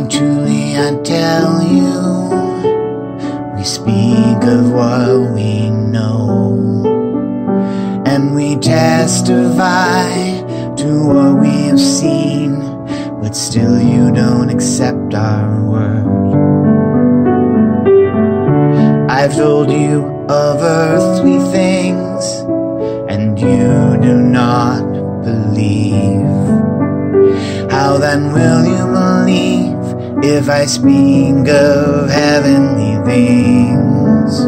truly I tell you, we speak of what we know, and we testify to what we have seen, but still you don't accept our word. I've told you of earthly things, and you do not believe. How then will you believe if I speak of heavenly things?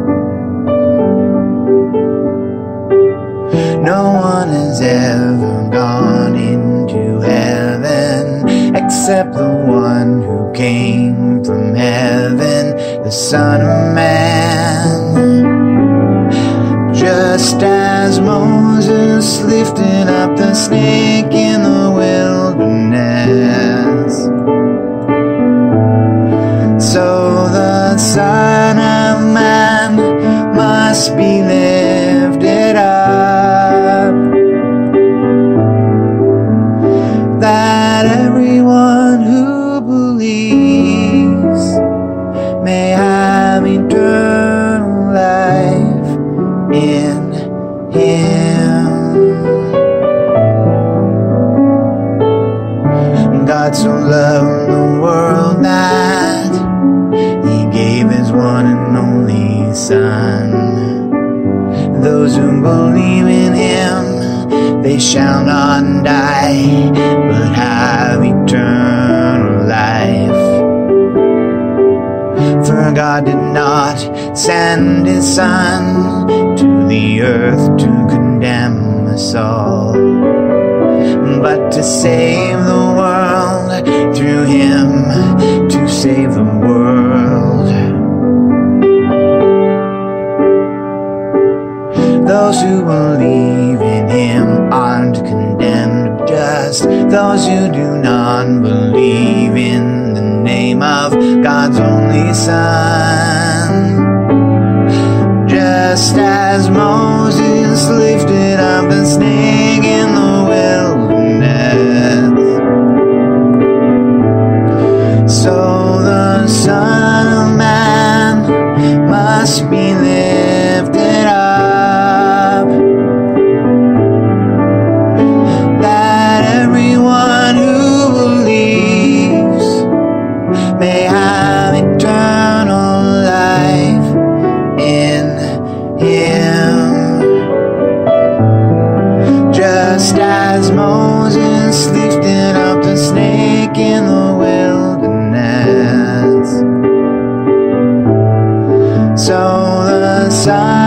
No one has ever gone into heaven except the one who came from heaven, the Son of Man. Just as Moses lifted up the snake in the wilderness, so the Son of Man must be lifted up, that everyone who believes may have eternal life in Him. God so loved the world that He gave His one and only Son. Those who believe in Him, they shall not die, but have eternal life. For God did not send His Son to the earth to condemn us all, but to save the world, through Him to save the world. Those who believe in Him aren't condemned, just those who do not believe in the name of God's only Son. Just as Moses lifted up the snake in the wilderness, so the Son of Man must be lifted up, that everyone who believes may have eternal life in Him. Just as Moses lifted up the snake in the wilderness, so the Son